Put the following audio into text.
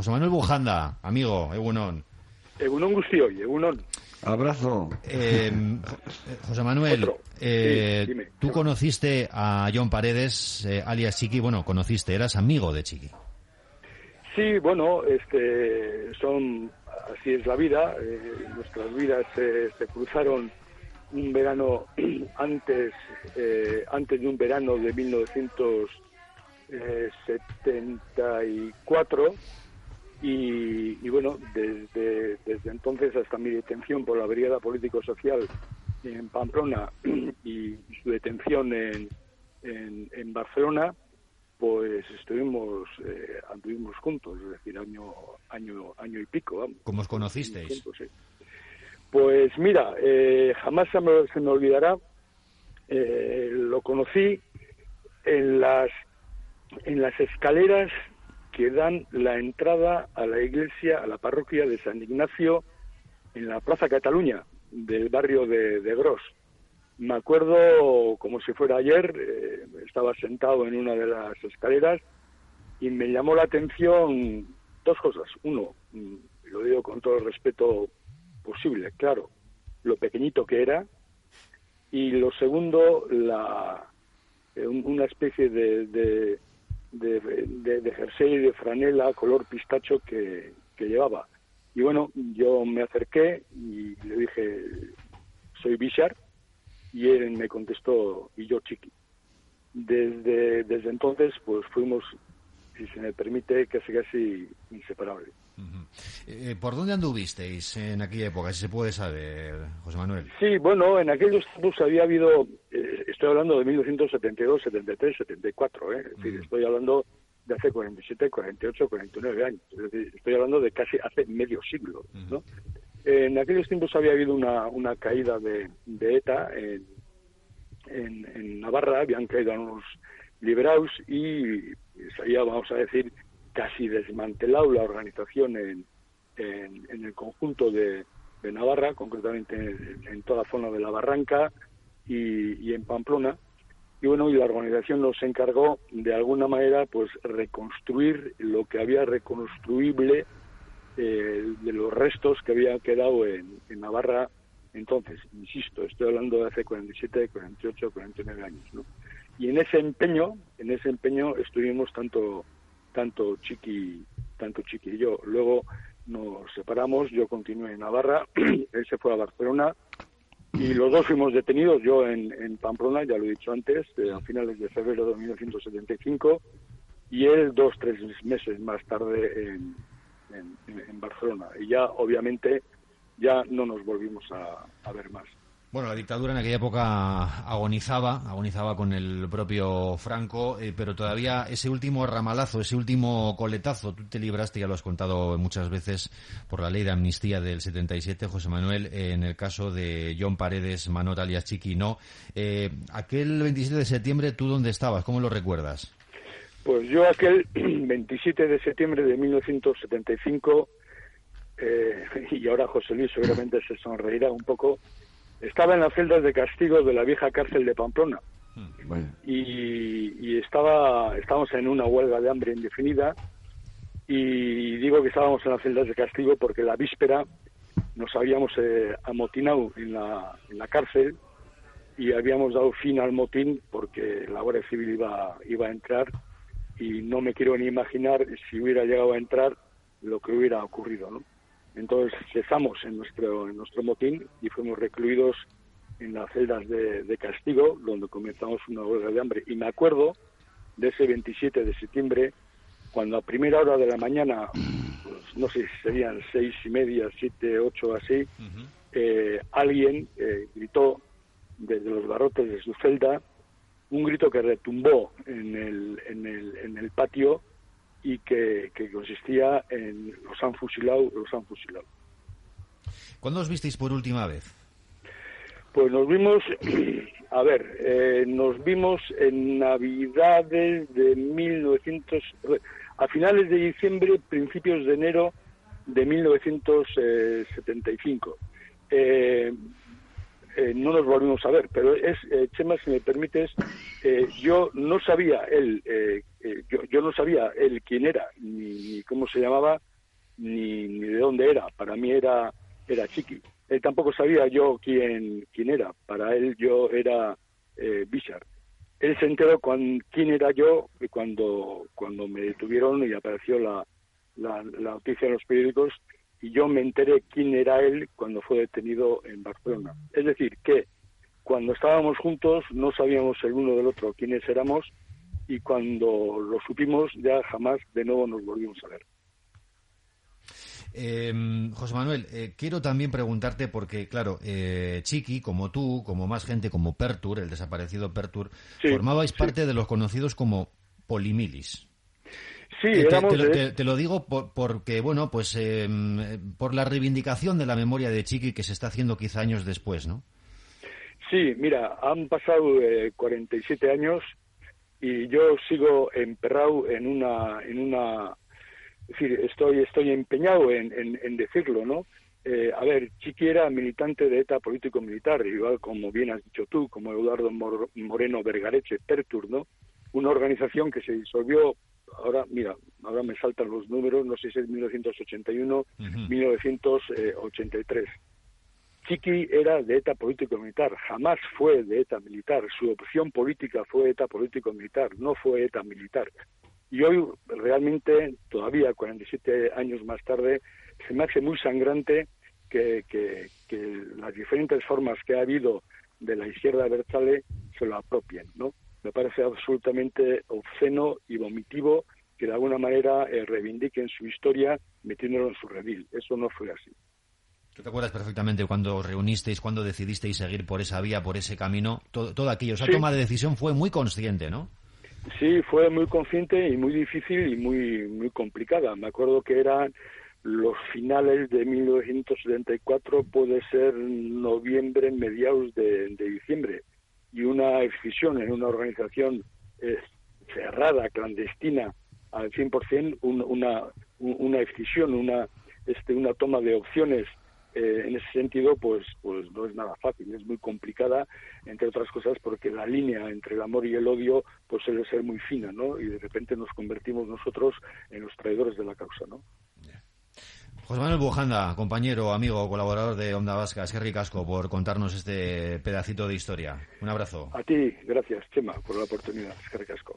José Manuel Bujanda, amigo, egunon. Egunon Guztioi, egunon. Abrazo. José Manuel, dime. tú conociste a Jon Paredes, alias Chiqui, eras amigo de Chiqui. Sí, bueno, así es la vida, nuestras vidas se cruzaron un verano antes de un verano de 1974 y bueno, desde entonces hasta mi detención por la brigada político-social en Pamplona y su detención en Barcelona, pues anduvimos juntos, es decir, año y pico, vamos. ¿Cómo os conocisteis? Juntos, sí. Pues mira, jamás se me olvidará, lo conocí en las escaleras que dan la entrada a la iglesia, a la parroquia de San Ignacio, en la Plaza Cataluña, del barrio de Gros. Me acuerdo como si fuera ayer, estaba sentado en una de las escaleras y me llamó la atención dos cosas. Uno, lo digo con todo el respeto posible, claro, lo pequeñito que era, y lo segundo, una especie de jersey de franela color pistacho que llevaba. Y bueno, yo me acerqué y le dije, soy Bishar, y él me contestó, y yo Chiqui. Desde entonces, pues fuimos, si se me permite, casi inseparables. Uh-huh. ¿Por dónde anduvisteis en aquella época, si se puede saber, José Manuel? Sí, bueno, en aquellos tiempos había habido, estoy hablando de 1972, 73, 74, es decir, estoy hablando de hace 47, 48, 49 años, es decir, estoy hablando de casi hace medio siglo, ¿no? Uh-huh. En aquellos tiempos había habido una caída de ETA en Navarra, habían caído unos liberados y se había, vamos a decir, casi desmantelado la organización en el conjunto de Navarra, concretamente en toda la zona de la Barranca y en Pamplona. Y bueno, y la organización nos encargó de alguna manera pues reconstruir lo que había reconstruible de los restos que habían quedado en Navarra. Entonces, insisto, estoy hablando de hace 47, 48, 49 años, ¿no? Y en ese empeño estuvimos tanto Chiqui y yo. Luego nos separamos, yo continué en Navarra, él se fue a Barcelona y los dos fuimos detenidos, yo en Pamplona, ya lo he dicho antes, a finales de febrero de 1975, y él 2-3 meses más tarde en Barcelona. Y ya, obviamente, ya no nos volvimos a ver más. Bueno, la dictadura en aquella época agonizaba con el propio Franco, pero todavía ese último ramalazo, ese último coletazo, tú te libraste, ya lo has contado muchas veces, por la ley de amnistía del 77, José Manuel, en el caso de Jon Paredes, Manot alias Chiqui, ¿no? Aquel 27 de septiembre, ¿tú dónde estabas? ¿Cómo lo recuerdas? Pues yo aquel 27 de septiembre de 1975, y ahora José Luis seguramente se sonreirá un poco, estaba en las celdas de castigo de la vieja cárcel de Pamplona. Bueno. Y estábamos en una huelga de hambre indefinida, y digo que estábamos en las celdas de castigo porque la víspera nos habíamos amotinado en la cárcel y habíamos dado fin al motín porque la Guardia Civil iba a entrar, y no me quiero ni imaginar si hubiera llegado a entrar lo que hubiera ocurrido, ¿no? Entonces cesamos en nuestro motín y fuimos recluidos en las celdas de castigo, donde comenzamos una huelga de hambre. Y me acuerdo de ese 27 de septiembre, cuando a primera hora de la mañana, pues, no sé si serían 6:30, 7, 8, así, uh-huh. Alguien gritó desde los barrotes de su celda, un grito que retumbó en el patio, y que consistía en los han fusilado. ¿Cuándo os visteis por última vez? Pues nos vimos, nos vimos en Navidades de 1900, a finales de diciembre, principios de enero de 1975. No nos volvimos a ver, pero Chema, si me permites, yo no sabía él quién era ni cómo se llamaba, ni de dónde era. Para mí era Chiqui. Él tampoco sabía yo quién era. Para él yo era Bishar. Él se enteró quién era yo cuando me detuvieron y apareció la noticia en los periódicos, y yo me enteré quién era él cuando fue detenido en Barcelona. Es decir, que cuando estábamos juntos no sabíamos el uno del otro quiénes éramos, y cuando lo supimos ya jamás de nuevo nos volvimos a ver. José Manuel, quiero también preguntarte porque, claro, Chiqui, como tú, como más gente, como Pertur, el desaparecido Pertur, sí, formabais parte de los conocidos como Polimilis. Sí, te lo digo porque, bueno, pues por la reivindicación de la memoria de Chiqui que se está haciendo quizá años después, ¿no? Sí, mira, han pasado 47 años y yo sigo emperrado en una es decir, estoy empeñado en decirlo, ¿no? A ver, Chiqui era militante de ETA político-militar, igual como bien has dicho tú, como Eduardo Moreno Vergareche, Pertur, ¿no? Una organización que se disolvió, ahora me saltan los números, no sé si es 1981, 1983. Chiqui era de ETA político-militar, jamás fue de ETA militar, su opción política fue ETA político-militar, no fue ETA militar. Y hoy realmente, todavía 47 años más tarde, se me hace muy sangrante que las diferentes formas que ha habido de la izquierda abertzale se lo apropien, ¿no? Me parece absolutamente obsceno y vomitivo que de alguna manera reivindiquen su historia metiéndolo en su redil. Eso no fue así. ¿Tú te acuerdas perfectamente cuando os reunisteis, cuando decidisteis seguir por esa vía, por ese camino? Todo aquello, esa toma de decisión fue muy consciente, ¿no? Sí, fue muy consciente y muy difícil y muy complicada. Me acuerdo que eran los finales de 1974, puede ser noviembre, mediados de diciembre, y una escisión en una organización cerrada, clandestina, al 100%, una escisión, una toma de opciones. En ese sentido, pues no es nada fácil, es muy complicada, entre otras cosas porque la línea entre el amor y el odio pues suele ser muy fina, ¿no? Y de repente nos convertimos nosotros en los traidores de la causa, ¿no? José Manuel Bujanda, compañero, amigo, colaborador de Onda Vasca, eskerrik asko por contarnos este pedacito de historia. Un abrazo. A ti, gracias, Chema, por la oportunidad. Eskerrik asko.